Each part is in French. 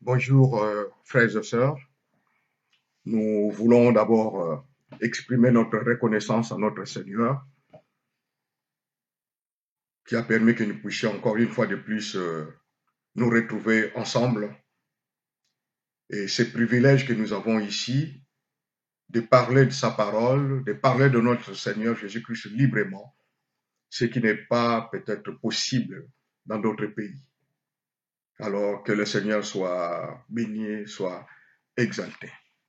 Bonjour, frères et sœurs. Nous voulons d'abord exprimer notre reconnaissance à notre Seigneur qui a permis que nous puissions encore une fois de plus nous retrouver ensemble. Et ce privilège que nous avons ici de parler de sa parole, de parler de notre Seigneur Jésus-Christ librement, ce qui n'est pas peut-être possible dans d'autres pays. Alors que le Seigneur soit béni, soit exalté.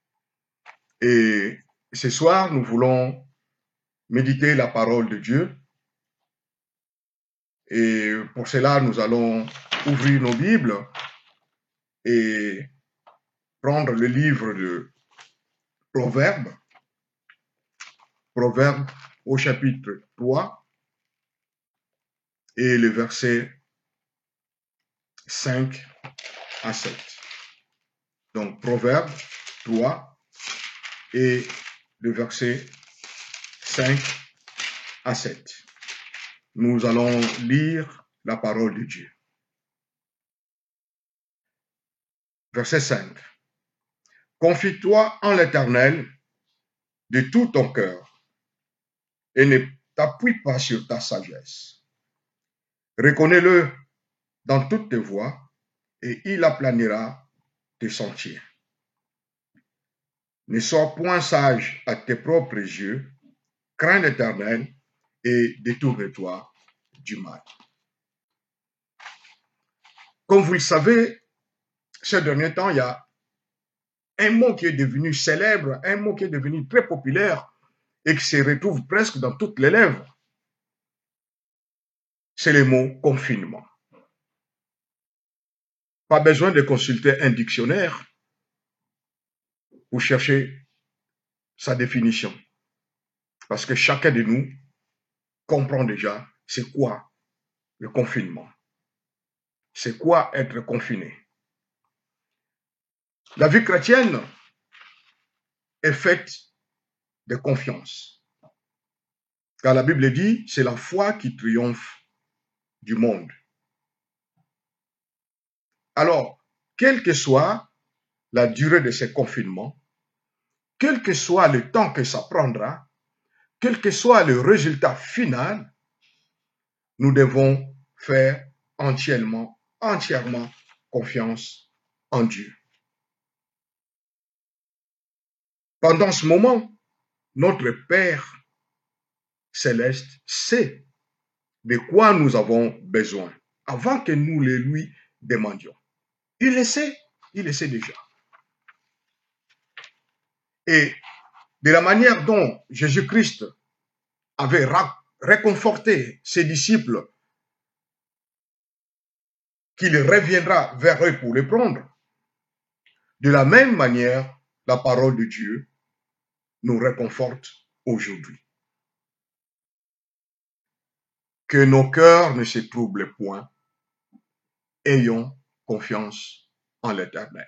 Et ce soir, nous voulons méditer la parole de Dieu. Et pour cela, nous allons ouvrir nos Bibles et prendre le livre de Proverbes, Proverbes au chapitre 3 et le verset 5 à 7. Donc, Proverbes 3 et le verset 5 à 7. Nous allons lire la parole de Dieu. Verset 5. Confie-toi en l'Éternel de tout ton cœur et ne t'appuie pas sur ta sagesse. Reconnais-le dans toutes tes voies et il aplanira tes sentiers. Ne sois point sage à tes propres yeux, crains l'Éternel et détourne-toi du mal. Comme vous le savez, ces derniers temps, il y a un mot qui est devenu célèbre, un mot qui est devenu très populaire et qui se retrouve presque dans toutes les lèvres. C'est le mot confinement. Pas besoin de consulter un dictionnaire pour chercher sa définition. Parce que chacun de nous comprend déjà c'est quoi le confinement. C'est quoi être confiné. La vie chrétienne est faite de confiance. Car la Bible dit, c'est la foi qui triomphe du monde. Alors, quelle que soit la durée de ce confinement, quel que soit le temps que ça prendra, quel que soit le résultat final, nous devons faire entièrement confiance en Dieu. Pendant ce moment, notre Père céleste sait de quoi nous avons besoin avant que nous le lui demandions. Il le sait déjà. Et de la manière dont Jésus-Christ avait réconforté ses disciples qu'il reviendra vers eux pour les prendre, de la même manière, la parole de Dieu nous réconforte aujourd'hui. Que nos cœurs ne se troublent point, ayons confiance en l'Éternel.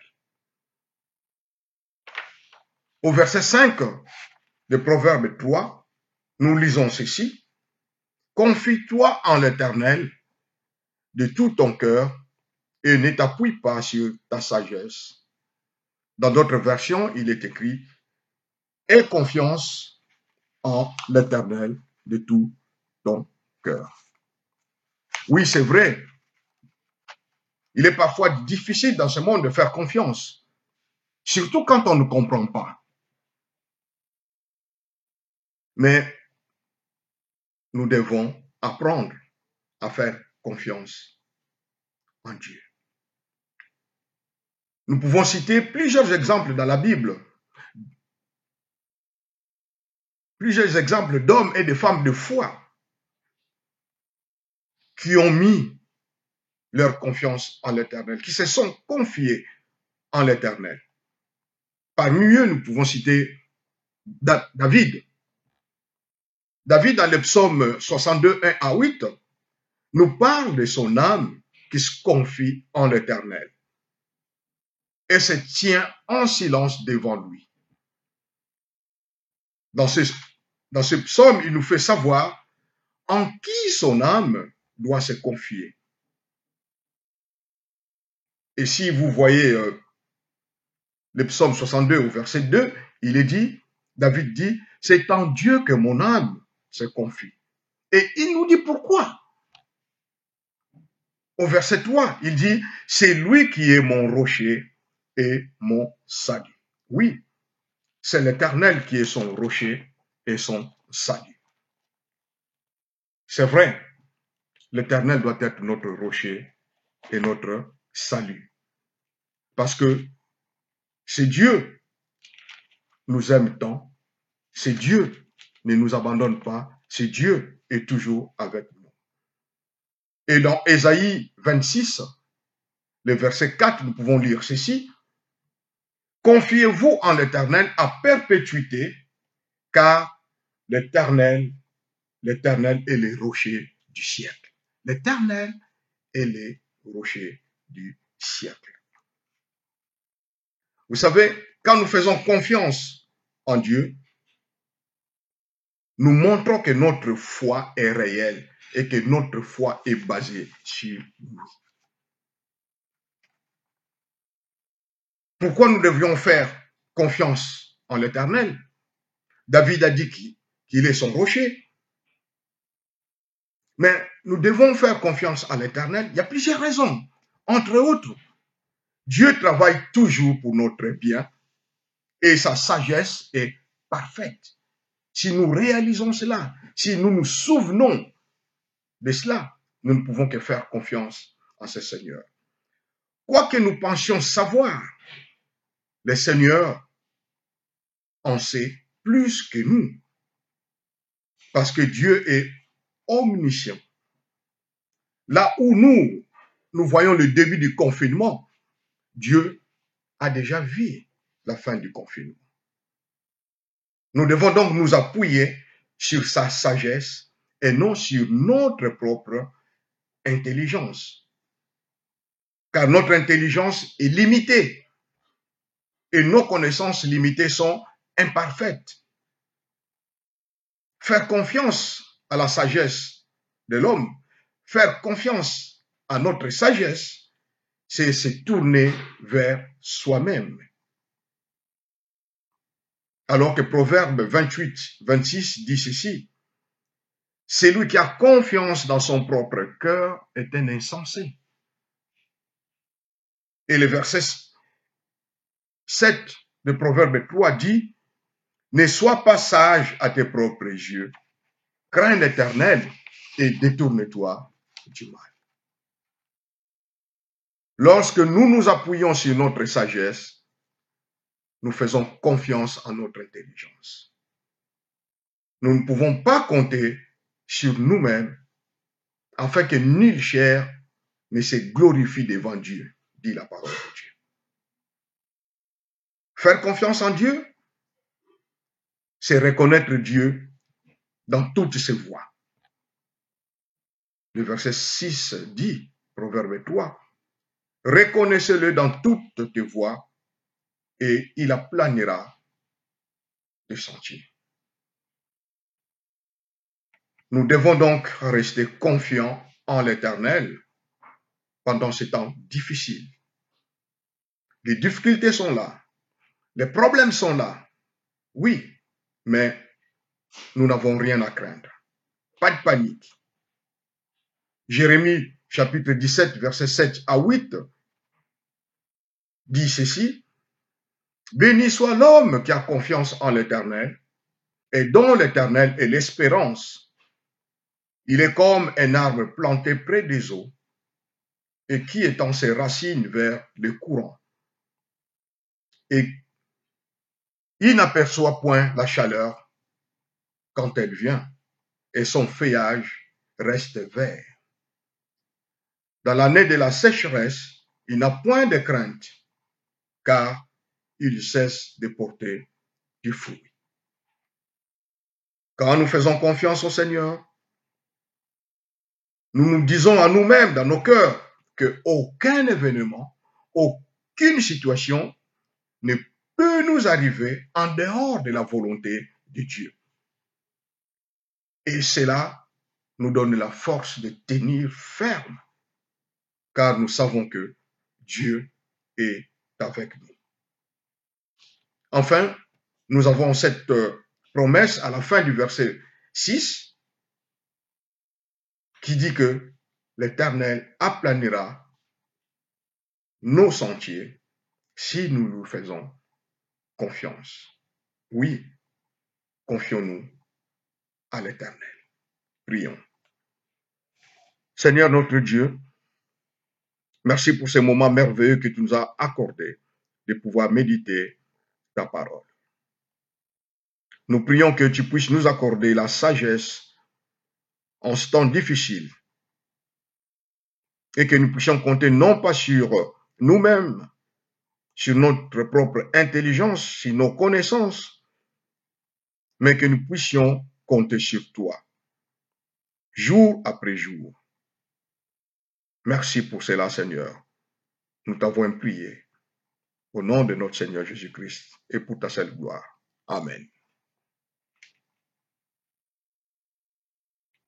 Au verset 5 de Proverbe 3, nous lisons ceci. Confie-toi en l'Éternel de tout ton cœur et ne t'appuie pas sur ta sagesse. Dans d'autres versions, il est écrit aie confiance en l'Éternel de tout ton cœur. Oui, c'est vrai. Il est parfois difficile dans ce monde de faire confiance, surtout quand on ne comprend pas. Mais nous devons apprendre à faire confiance en Dieu. Nous pouvons citer plusieurs exemples dans la Bible, plusieurs exemples d'hommes et de femmes de foi qui ont mis leur confiance en l'Éternel, qui se sont confiés en l'Éternel. Parmi eux, nous pouvons citer David. David, dans le psaume 62, 1 à 8, nous parle de son âme qui se confie en l'Éternel et se tient en silence devant lui. Dans ce psaume, il nous fait savoir en qui son âme doit se confier. Et si vous voyez le psaume 62 au verset 2, il est dit, David dit, c'est en Dieu que mon âme se confie. Et il nous dit pourquoi. Au verset 3, il dit, c'est lui qui est mon rocher et mon salut. Oui, c'est l'Éternel qui est son rocher et son salut. C'est vrai, l'Éternel doit être notre rocher et notre salut. Parce que c'est Dieu nous aime tant, c'est Dieu ne nous abandonne pas, c'est Dieu est toujours avec nous. Et dans Ésaïe 26, le verset 4, nous pouvons lire ceci. Confiez-vous en l'Éternel à perpétuité, car l'Éternel est le rocher du siècle. L'Éternel est le rocher du siècle. Vous savez, quand nous faisons confiance en Dieu, nous montrons que notre foi est réelle et que notre foi est basée sur lui. Pourquoi nous devrions faire confiance en l'Éternel? David a dit qu'il est son rocher. Mais nous devons faire confiance à l'Éternel. Il y a plusieurs raisons. Entre autres, Dieu travaille toujours pour notre bien et sa sagesse est parfaite. Si nous réalisons cela, si nous nous souvenons de cela, nous ne pouvons que faire confiance en ce Seigneur. Quoi que nous pensions savoir, le Seigneur en sait plus que nous. Parce que Dieu est omniscient. Là où nous voyons le début du confinement, Dieu a déjà vu la fin du confinement. Nous devons donc nous appuyer sur sa sagesse et non sur notre propre intelligence. Car notre intelligence est limitée et nos connaissances limitées sont imparfaites. Faire confiance à la sagesse de l'homme, faire confiance à notre sagesse, c'est se tourner vers soi-même. Alors que Proverbe 28, 26 dit ceci, « Celui qui a confiance dans son propre cœur est un insensé. » Et le verset 7 de Proverbe 3 dit, « Ne sois pas sage à tes propres yeux, crains l'Éternel et détourne-toi du mal. » Lorsque nous nous appuyons sur notre sagesse, nous faisons confiance en notre intelligence. Nous ne pouvons pas compter sur nous-mêmes afin que nulle chair ne se glorifie devant Dieu, dit la parole de Dieu. Faire confiance en Dieu, c'est reconnaître Dieu dans toutes ses voies. Le verset 6 dit, Proverbe 3, « Reconnaissez-le dans toutes tes voies et il aplanira les sentiers. » Nous devons donc rester confiants en l'Éternel pendant ces temps difficiles. Les difficultés sont là, les problèmes sont là, oui, mais nous n'avons rien à craindre. Pas de panique. Jérémie chapitre 17, versets 7 à 8 dit ceci, « Béni soit l'homme qui a confiance en l'Éternel et dont l'Éternel est l'espérance. Il est comme un arbre planté près des eaux et qui étend ses racines vers le courant. Et il n'aperçoit point la chaleur quand elle vient et son feuillage reste vert. Dans l'année de la sécheresse, il n'a point de crainte car il cesse de porter du fruit. » Quand nous faisons confiance au Seigneur, nous nous disons à nous-mêmes dans nos cœurs qu'aucun événement, aucune situation ne peut nous arriver en dehors de la volonté de Dieu. Et cela nous donne la force de tenir ferme, car nous savons que Dieu est avec nous. Enfin, nous avons cette promesse à la fin du verset 6 qui dit que l'Éternel aplanira nos sentiers si nous nous faisons confiance. Oui, confions-nous à l'Éternel. Prions. Seigneur notre Dieu, merci pour ces moments merveilleux que tu nous as accordés de pouvoir méditer ta parole. Nous prions que tu puisses nous accorder la sagesse en ce temps difficile et que nous puissions compter non pas sur nous-mêmes, sur notre propre intelligence, sur nos connaissances, mais que nous puissions compter sur toi, jour après jour. Merci pour cela, Seigneur. Nous t'avons prié au nom de notre Seigneur Jésus-Christ et pour ta seule gloire. Amen.